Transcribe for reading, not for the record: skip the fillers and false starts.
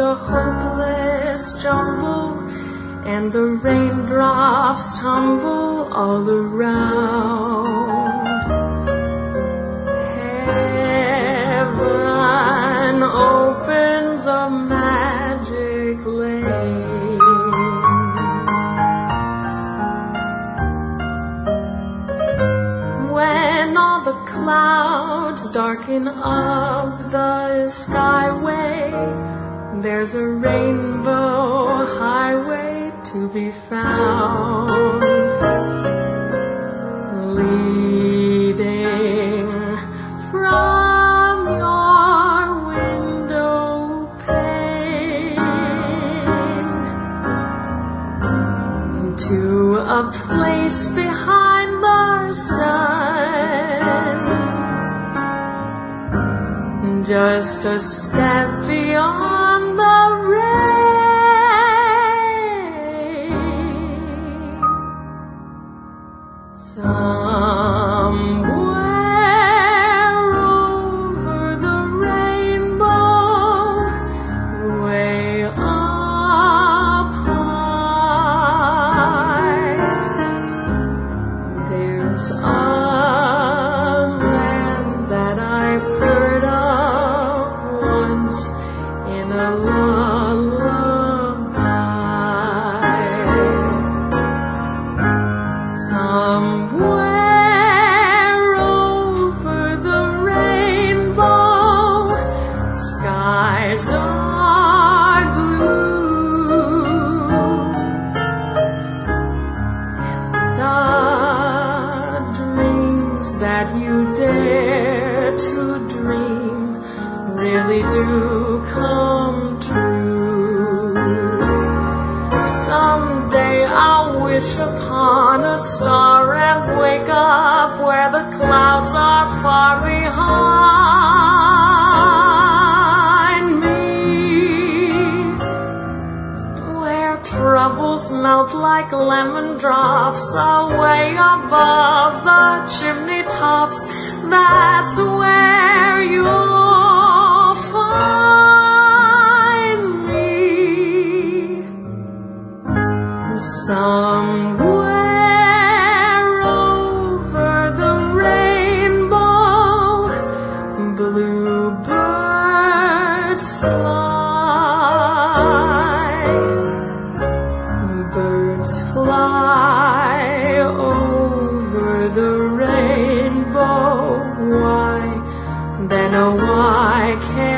a hopeless jumble, and the raindrops tumble all around. Heaven opens a magic lane. When all the clouds darken up the skyway, there's a rainbow highway to be found, leading from your window pane to a place behind the sun, just a step beyond the rain. Somewhere over the rainbow, way up high, there's a land that I've heard of in a lullaby. Somewhere over the rainbow, skies are blue, and the dreams that you dare to dream really do come true. Someday I'll wish upon a star and wake up where the clouds are far behind me, where troubles melt like lemon drops away above the chimney tops. That's where you'll find me. Somewhere over the rainbow, bluebirds fly. Birds fly over the rainbow. Why, then oh, why can't